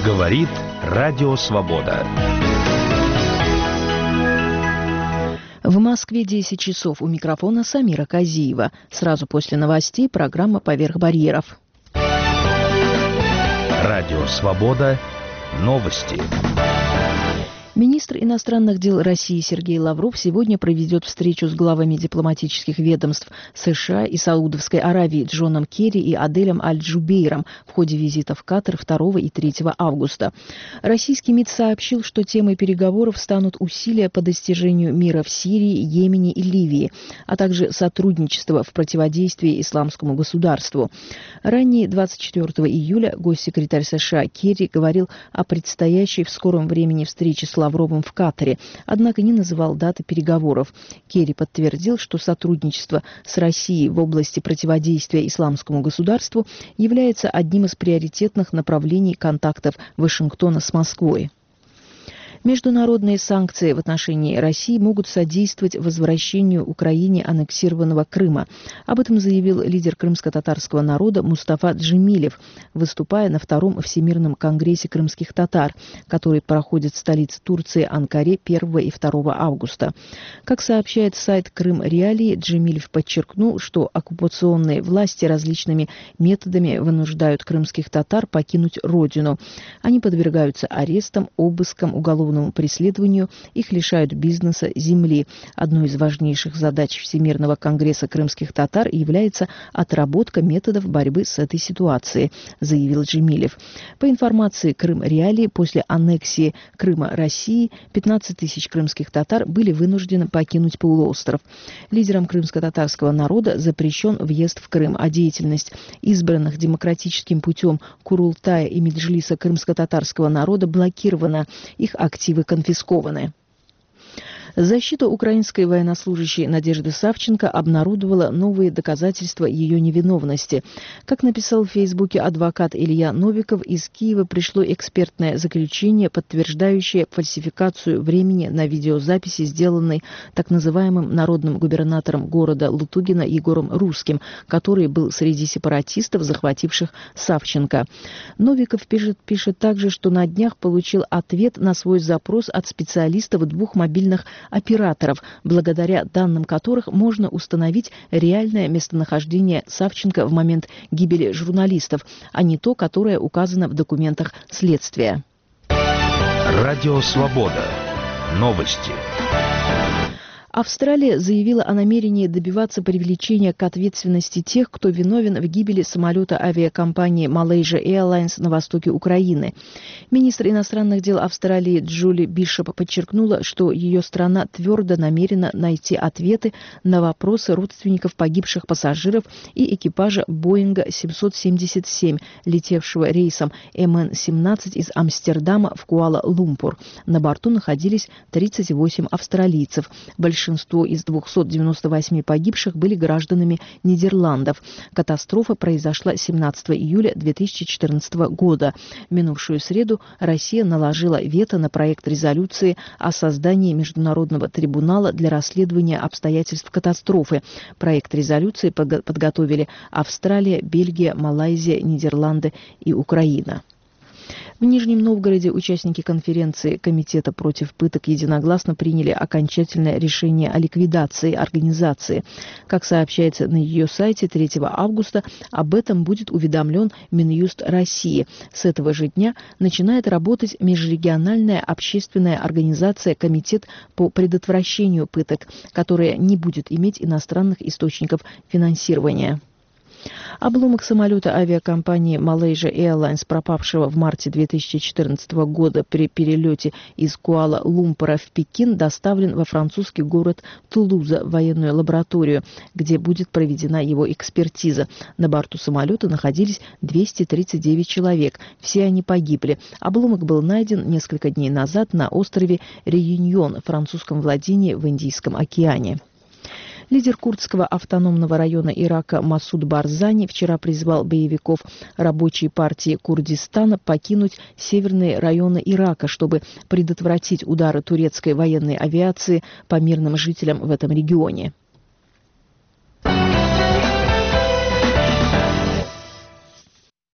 Говорит Радио Свобода. В Москве 10 часов. У микрофона Самира Казиева. Сразу после новостей программа «Поверх барьеров». Радио Свобода. Новости. Министр иностранных дел России Сергей Лавров сегодня проведет встречу с главами дипломатических ведомств США и Саудовской Аравии Джоном Керри и Аделем Аль-Джубейром в ходе визита в Катар 2 и 3 августа. Российский МИД сообщил, что темой переговоров станут усилия по достижению мира в Сирии, Йемене и Ливии, а также сотрудничество в противодействии исламскому государству. Ранее, 24 июля, госсекретарь США Керри говорил о предстоящей в скором времени встрече с Лавровым в Катаре, однако не называл даты переговоров. Керри подтвердил, что сотрудничество с Россией в области противодействия исламскому государству является одним из приоритетных направлений контактов Вашингтона с Москвой. Международные санкции в отношении России могут содействовать возвращению Украине аннексированного Крыма. Об этом заявил лидер крымско-татарского народа Мустафа Джемилев, выступая на Втором Всемирном конгрессе крымских татар, который проходит в столице Турции Анкаре 1 и 2 августа. Как сообщает сайт Крым Реалии, Джемилев подчеркнул, что оккупационные власти различными методами вынуждают крымских татар покинуть родину. Они подвергаются арестам, обыскам, уголовному преследованию, их лишают бизнеса, земли. Одной из важнейших задач Всемирного конгресса крымских татар является отработка методов борьбы с этой ситуацией, заявил Джемилев. По информации Крым Реалии, после аннексии Крыма России 15 тысяч крымских татар были вынуждены покинуть полуостров. Лидерам крымско-татарского народа запрещен въезд в Крым, а деятельность избранных демократическим путем Курултая и Меджлиса крымско-татарского народа блокирована, их активы конфискованы. Защита украинской военнослужащей Надежды Савченко обнародовала новые доказательства ее невиновности. Как написал в Фейсбуке адвокат Илья Новиков, из Киева пришло экспертное заключение, подтверждающее фальсификацию времени на видеозаписи, сделанной так называемым народным губернатором города Лутугина Егором Русским, который был среди сепаратистов, захвативших Савченко. Новиков пишет также, что на днях получил ответ на свой запрос от специалистов 2 мобильных операторов, благодаря данным которых можно установить реальное местонахождение Савченко в момент гибели журналистов, а не то, которое указано в документах следствия. Радио Свобода. Новости. Австралия заявила о намерении добиваться привлечения к ответственности тех, кто виновен в гибели самолета авиакомпании Malaysia Airlines на востоке Украины. Министр иностранных дел Австралии Джули Бишоп подчеркнула, что ее страна твердо намерена найти ответы на вопросы родственников погибших пассажиров и экипажа Боинга 777, летевшего рейсом МН-17 из Амстердама в Куала-Лумпур. На борту находились 38 австралийцев. Большинство из 298 погибших были гражданами Нидерландов. Катастрофа произошла 17 июля 2014 года. В минувшую среду Россия наложила вето на проект резолюции о создании Международного трибунала для расследования обстоятельств катастрофы. Проект резолюции подготовили Австралия, Бельгия, Малайзия, Нидерланды и Украина. В Нижнем Новгороде участники конференции Комитета против пыток единогласно приняли окончательное решение о ликвидации организации. Как сообщается на ее сайте, 3 августа об этом будет уведомлен Минюст России. С этого же дня начинает работать межрегиональная общественная организация «Комитет по предотвращению пыток», которая не будет иметь иностранных источников финансирования. Обломок самолета авиакомпании Malaysia Airlines, пропавшего в марте 2014 года при перелете из Куала-Лумпура в Пекин, доставлен во французский город Тулуза в военную лабораторию, где будет проведена его экспертиза. На борту самолета находились 239 человек. Все они погибли. Обломок был найден несколько дней назад на острове Реюньон, французском владении в Индийском океане. Лидер курдского автономного района Ирака Масуд Барзани вчера призвал боевиков рабочей партии Курдистана покинуть северные районы Ирака, чтобы предотвратить удары турецкой военной авиации по мирным жителям в этом регионе.